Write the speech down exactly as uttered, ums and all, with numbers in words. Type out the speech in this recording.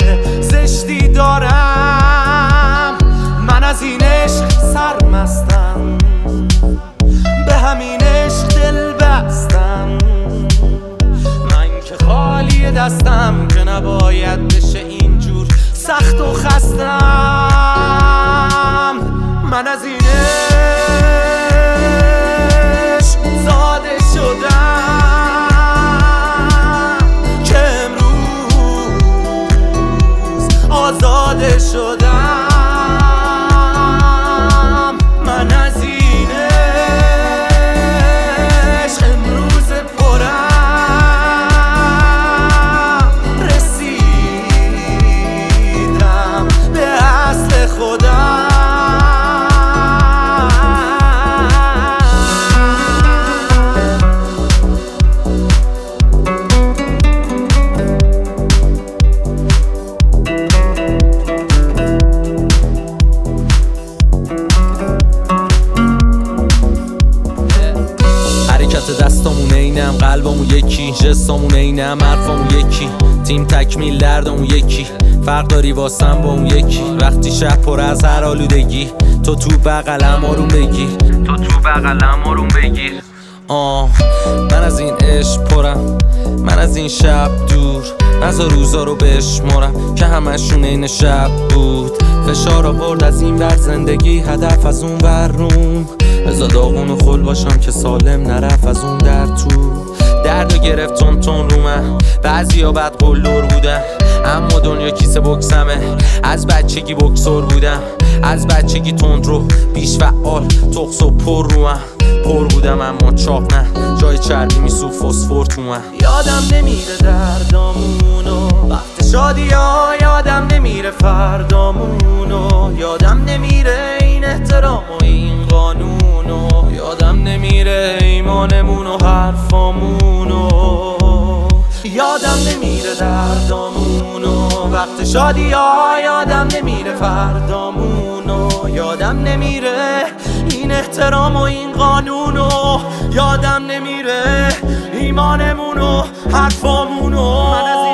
زشتی دارم. من از این عشق سرمستم، به همین عشق دل بستم. من که خالی دستم که نباید بشه اینجور سخت و خستم. من از این عشق زاده شدم که امروز آزاده شدم. من از این عشق امروز پرم رسیدم به اصل خودم. دستامون اینم، قلبمون یکی، جستامون اینم، حرفامون یکی، تیم تکمیل دردمون یکی. فرق داری واسم با اون یکی. وقتی شب پر از هر آلودگی، تو تو بغلم آروم بگیر، تو تو بغلم آروم بگیر. آه من از این عشق پرم، من از این شب دور. نزا روزا رو بشمارم که همشون این شب بود. فشار آورد از این ور زندگی، هدف از اون ور روم. بزا داغون و خل باشم که سالم نرف از اون در تو. دردو گرفت تون تون رو من، بعضی ها بد قلدر بودن، اما دنیا کیسه بکسمه. از بچگی بکسور بودم، از بچگی تند رو بیش فعال، تخص و پر رو من. پر بودم اما چاق نه، جای چربی میسو فسفر تو من. یادم نمیره دردامونو وقت شادی ها، یادم نمیره فردامونو، یادم نمیره این احترام و این قانونو، یادم نمیره ایمانمون و حرفامونو. یادم نمیره دردامونو وقت شادی ها، یادم نمیره فردامونو، یادم نمیره این احترام و این قانونو، یادم نمیره ایمانمون و حرفامونو. من از